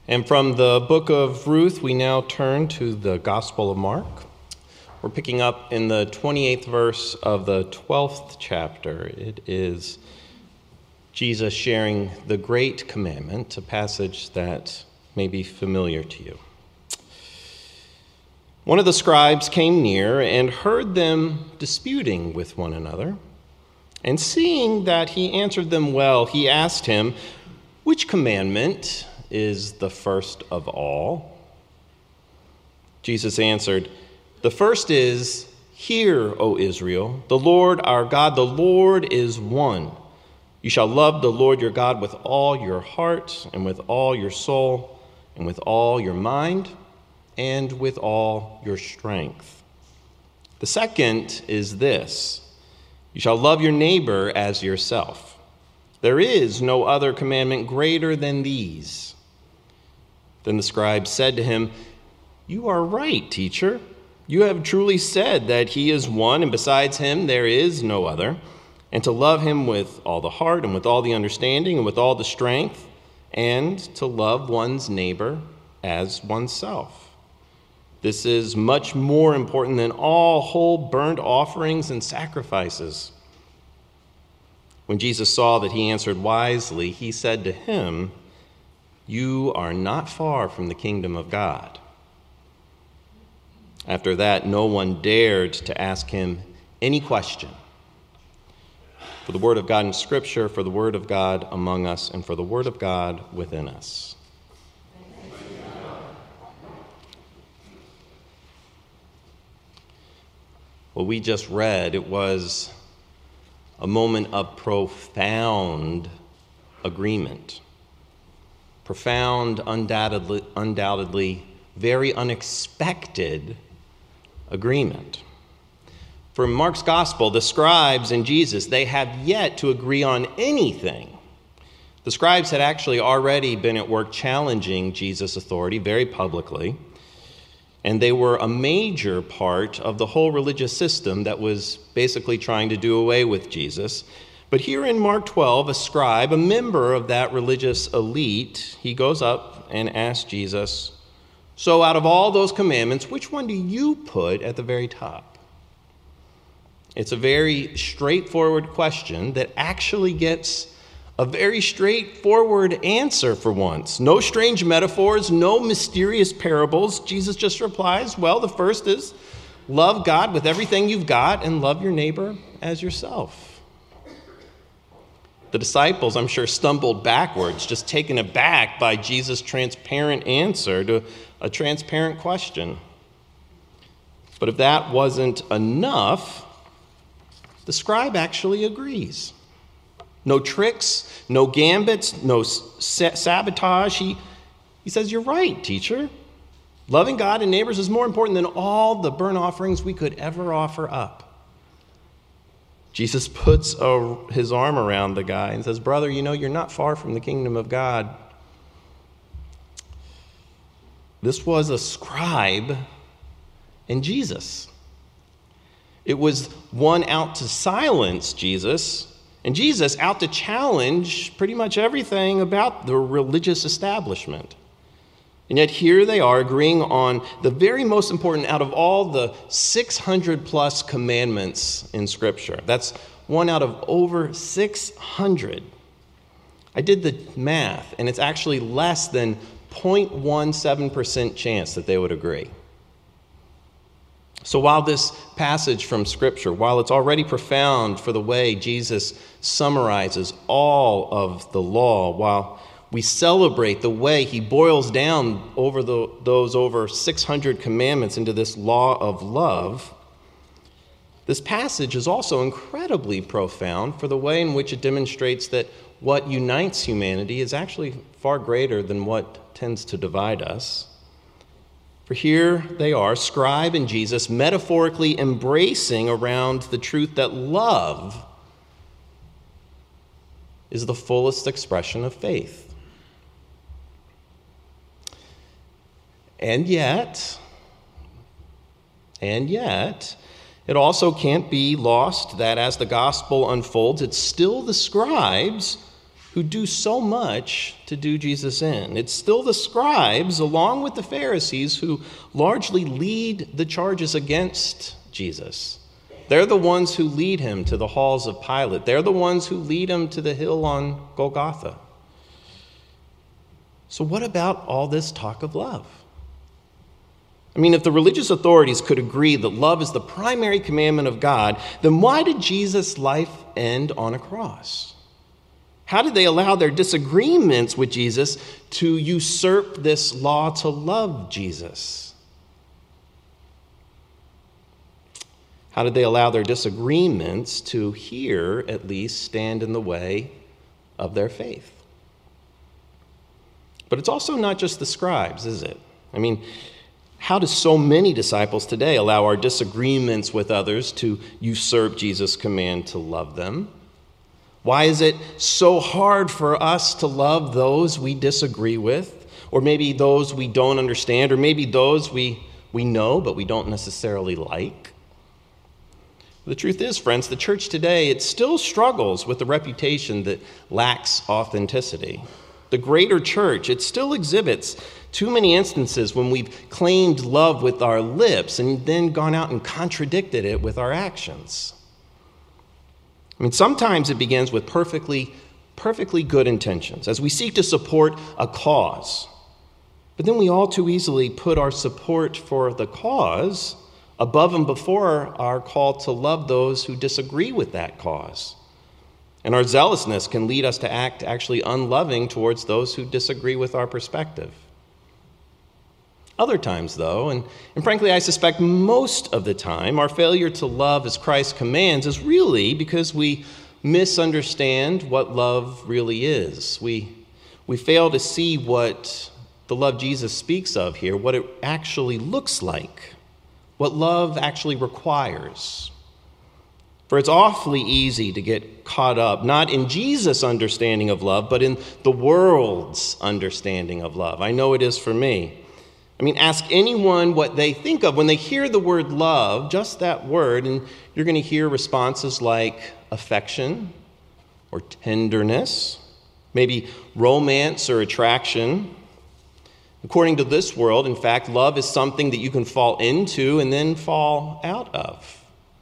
And from the book of Ruth, we now turn to the Gospel of Mark. We're picking up in the 28th verse of the 12th chapter. It is Jesus sharing the Great Commandment, a passage that may be familiar to you. One of the scribes came near and heard them disputing with one another. And seeing that he answered them well, he asked him, "Which commandment is the first of all?" Jesus answered, "The first is, 'Hear, O Israel, the Lord our God, the Lord is one. You shall love the Lord your God with all your heart and with all your soul and with all your mind and with all your strength. The second is this, you shall love your neighbor as yourself. There is no other commandment greater than these." Then the scribe said to him, "You are right, teacher. You have truly said that he is one, and besides him there is no other, and to love him with all the heart and with all the understanding and with all the strength, and to love one's neighbor as oneself. This is much more important than all whole burnt offerings and sacrifices." When Jesus saw that he answered wisely, he said to him, "You are not far from the kingdom of God." After that, no one dared to ask him any question. For the word of God in Scripture, for the word of God among us, and for the word of God within us. What we just read, it was a moment of profound agreement. Profound, undoubtedly, very unexpected agreement. For Mark's gospel, the scribes and Jesus, they have yet to agree on anything. The scribes had actually already been at work challenging Jesus' authority very publicly, and they were a major part of the whole religious system that was basically trying to do away with Jesus. But here in Mark 12, a scribe, a member of that religious elite, he goes up and asks Jesus, "So out of all those commandments, which one do you put at the very top?" It's a very straightforward question that actually gets a very straightforward answer for once. No strange metaphors, no mysterious parables. Jesus just replies, well, the first is love God with everything you've got and love your neighbor as yourself. The disciples, I'm sure, stumbled backwards, just taken aback by Jesus' transparent answer to a transparent question. But if that wasn't enough, the scribe actually agrees. No tricks, no gambits, no sabotage. He says, "You're right, teacher. Loving God and neighbors is more important than all the burnt offerings we could ever offer up." Jesus puts his arm around the guy and says, "Brother, you're not far from the kingdom of God." This was a scribe and Jesus. It was one out to silence Jesus, and Jesus out to challenge pretty much everything about the religious establishment. And yet here they are agreeing on the very most important out of all the 600 plus commandments in Scripture. That's one out of over 600. I did the math, and it's actually less than 0.17% chance that they would agree. So while this passage from Scripture, while it's already profound for the way Jesus summarizes all of the law, while we celebrate the way he boils down over those over 600 commandments into this law of love, this passage is also incredibly profound for the way in which it demonstrates that what unites humanity is actually far greater than what tends to divide us. For here they are, scribe and Jesus, metaphorically embracing around the truth that love is the fullest expression of faith. And yet, it also can't be lost that as the gospel unfolds, it's still the scribes who do so much to do Jesus in. It's still the scribes, along with the Pharisees, who largely lead the charges against Jesus. They're the ones who lead him to the halls of Pilate. They're the ones who lead him to the hill on Golgotha. So what about all this talk of love? I mean, if the religious authorities could agree that love is the primary commandment of God, then why did Jesus' life end on a cross? How did they allow their disagreements with Jesus to usurp this law to love Jesus? How did they allow their disagreements to here, at least, stand in the way of their faith? But it's also not just the scribes, is it? I mean, how do so many disciples today allow our disagreements with others to usurp Jesus' command to love them? Why is it so hard for us to love those we disagree with, or maybe those we don't understand, or maybe those we know but we don't necessarily like? The truth is, friends, the church today, it still struggles with the reputation that lacks authenticity. The greater church, it still exhibits too many instances when we've claimed love with our lips and then gone out and contradicted it with our actions. I mean, sometimes it begins with perfectly good intentions as we seek to support a cause. But then we all too easily put our support for the cause above and before our call to love those who disagree with that cause. And our zealousness can lead us to act actually unloving towards those who disagree with our perspective. Other times, though, and frankly, I suspect most of the time, our failure to love as Christ commands is really because we misunderstand what love really is. We fail to see what the love Jesus speaks of here, what it actually looks like, what love actually requires. For it's awfully easy to get caught up, not in Jesus' understanding of love, but in the world's understanding of love. I know it is for me. I mean, ask anyone what they think of when they hear the word love, just that word, and you're going to hear responses like affection or tenderness, maybe romance or attraction. According to this world, in fact, love is something that you can fall into and then fall out of.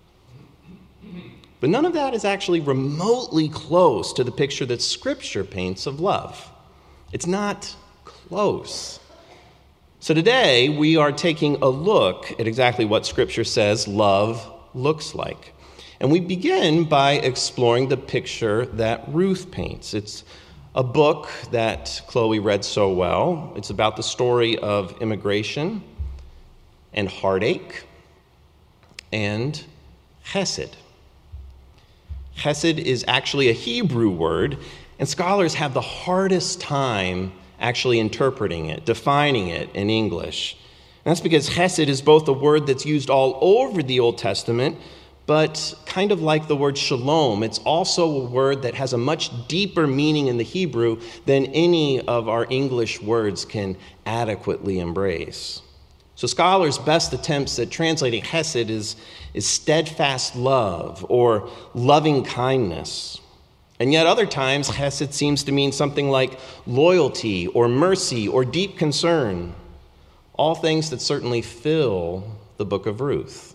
But none of that is actually remotely close to the picture that Scripture paints of love. It's not close. So today, we are taking a look at exactly what Scripture says love looks like. And we begin by exploring the picture that Ruth paints. It's a book that Chloe read so well. It's about the story of immigration and heartache and chesed. Chesed is actually a Hebrew word, and scholars have the hardest time actually interpreting it, defining it in English. And that's because chesed is both a word that's used all over the Old Testament, but kind of like the word shalom, it's also a word that has a much deeper meaning in the Hebrew than any of our English words can adequately embrace. So scholars' best attempts at translating chesed is steadfast love or loving kindness. And yet other times, chesed seems to mean something like loyalty or mercy or deep concern, all things that certainly fill the book of Ruth.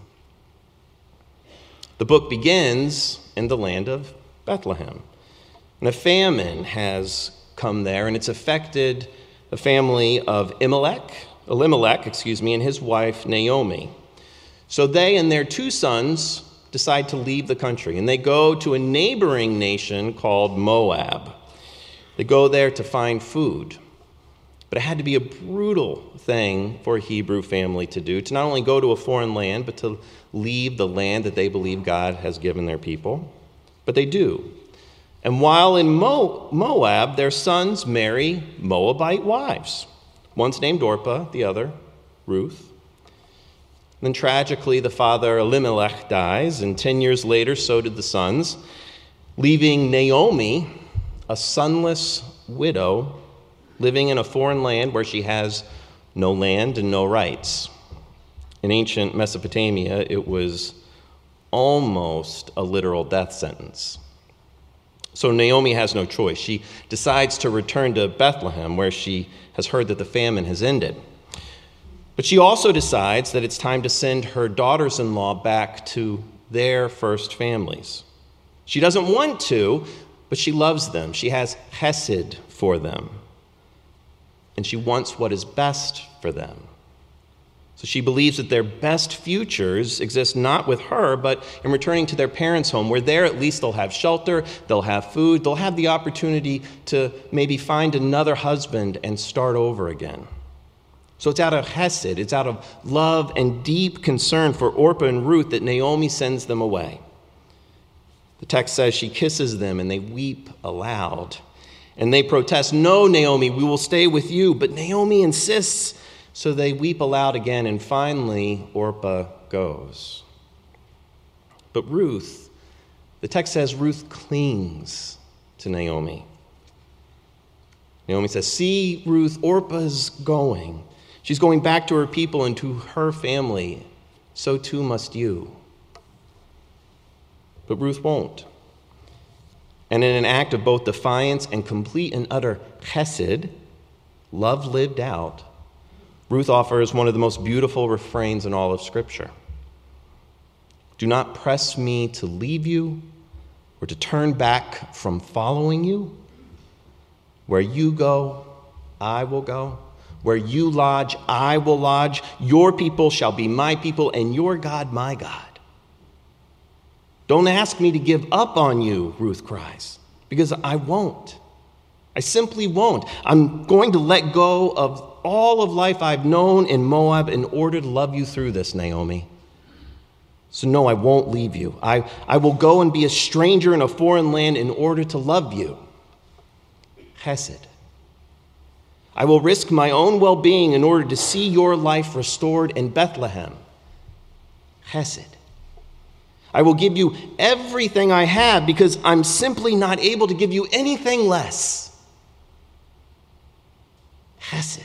The book begins in the land of Bethlehem. And a famine has come there, and it's affected the family of Elimelech, and his wife Naomi. So they and their 2 sons decide to leave the country, and they go to a neighboring nation called Moab. They go there to find food. But it had to be a brutal thing for a Hebrew family to do, to not only go to a foreign land, but to leave the land that they believe God has given their people. But they do. And while in Moab, their sons marry Moabite wives. One's named Orpah, the other, Ruth. Then tragically, the father Elimelech dies, and 10 years later, so did the sons, leaving Naomi, a sonless widow, living in a foreign land where she has no land and no rights. In ancient Mesopotamia, it was almost a literal death sentence. So Naomi has no choice. She decides to return to Bethlehem, where she has heard that the famine has ended. But she also decides that it's time to send her daughters-in-law back to their first families. She doesn't want to, but she loves them. She has chesed for them. And she wants what is best for them. So she believes that their best futures exist not with her, but in returning to their parents' home, where there at least they'll have shelter, they'll have food, they'll have the opportunity to maybe find another husband and start over again. So it's out of chesed, it's out of love and deep concern for Orpah and Ruth that Naomi sends them away. The text says she kisses them and they weep aloud. And they protest, "No, Naomi, we will stay with you." But Naomi insists, so they weep aloud again, and finally Orpah goes. But Ruth, the text says Ruth clings to Naomi. Naomi says, "See, Ruth, Orpah's going. She's going back to her people and to her family. So too must you." But Ruth won't. And in an act of both defiance and complete and utter chesed, love lived out, Ruth offers one of the most beautiful refrains in all of Scripture. "Do not press me to leave you or to turn back from following you. Where you go, I will go. Where you lodge, I will lodge. Your people shall be my people, and your God my God." "Don't ask me to give up on you," Ruth cries, "because I won't. I simply won't. I'm going to let go of all of life I've known in Moab in order to love you through this, Naomi. So no, I won't leave you. I will go and be a stranger in a foreign land in order to love you." Chesed. "I will risk my own well-being in order to see your life restored in Bethlehem." Chesed. "I will give you everything I have because I'm simply not able to give you anything less." Chesed.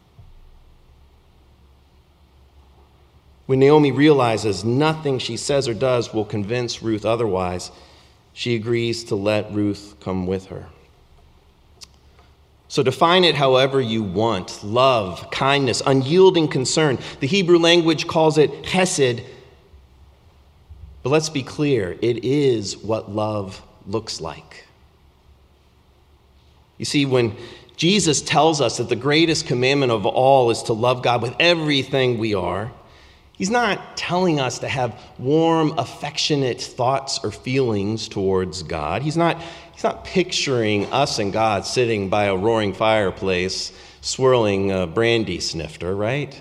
When Naomi realizes nothing she says or does will convince Ruth otherwise, she agrees to let Ruth come with her. So define it however you want: love, kindness, unyielding concern. The Hebrew language calls it chesed. But let's be clear, it is what love looks like. You see, when Jesus tells us that the greatest commandment of all is to love God with everything we are, he's not telling us to have warm, affectionate thoughts or feelings towards God. He's not picturing us and God sitting by a roaring fireplace, swirling a brandy snifter, right?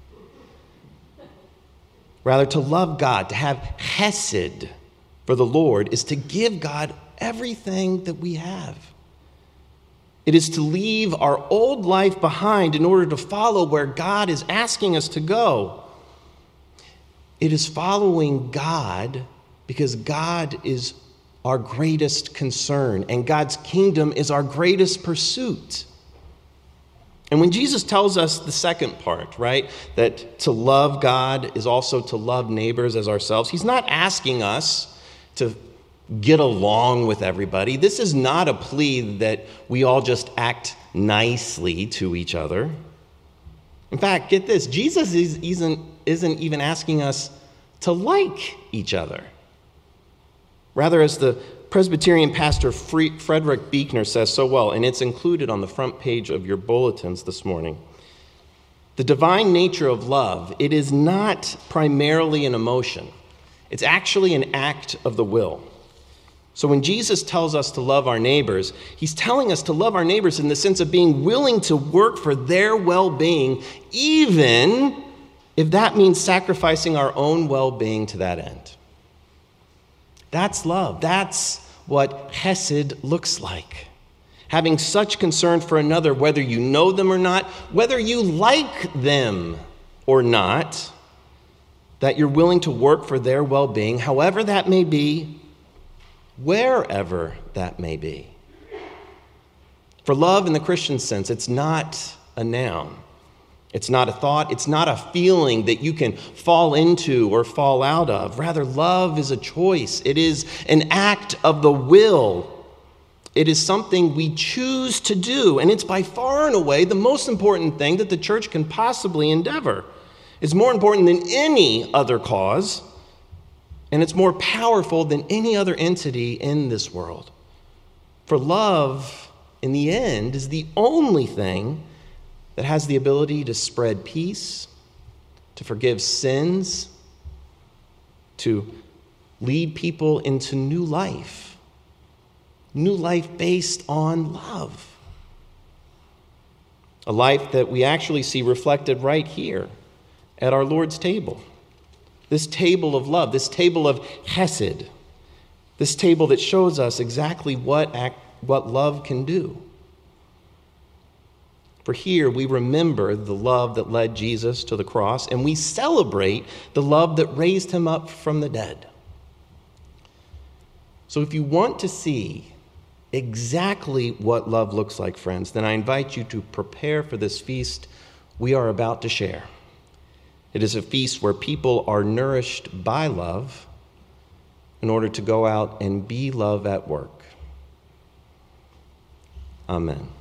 Rather, to love God, to have chesed for the Lord, is to give God everything that we have. It is to leave our old life behind in order to follow where God is asking us to go. It is following God because God is our greatest concern, and God's kingdom is our greatest pursuit. And when Jesus tells us the second part, right, that to love God is also to love neighbors as ourselves, he's not asking us to get along with everybody. This is not a plea that we all just act nicely to each other. In fact, get this, Jesus isn't even asking us to like each other. Rather, as the Presbyterian pastor Frederick Buechner says so well, and it's included on the front page of your bulletins this morning, the divine nature of love, it is not primarily an emotion. It's actually an act of the will. So when Jesus tells us to love our neighbors, he's telling us to love our neighbors in the sense of being willing to work for their well-being, even if that means sacrificing our own well-being to that end. That's love. That's what chesed looks like. Having such concern for another, whether you know them or not, whether you like them or not, that you're willing to work for their well-being, however that may be, wherever that may be. For love in the Christian sense, it's not a noun. It's not a thought. It's not a feeling that you can fall into or fall out of. Rather, love is a choice. It is an act of the will. It is something we choose to do, and it's by far and away the most important thing that the church can possibly endeavor. It's more important than any other cause, and it's more powerful than any other entity in this world. For love, in the end, is the only thing that has the ability to spread peace, to forgive sins, to lead people into new life based on love. A life that we actually see reflected right here at our Lord's table. This table of love, this table of chesed, this table that shows us exactly what love can do. For here we remember the love that led Jesus to the cross, and we celebrate the love that raised him up from the dead. So if you want to see exactly what love looks like, friends, then I invite you to prepare for this feast we are about to share. It is a feast where people are nourished by love in order to go out and be love at work. Amen.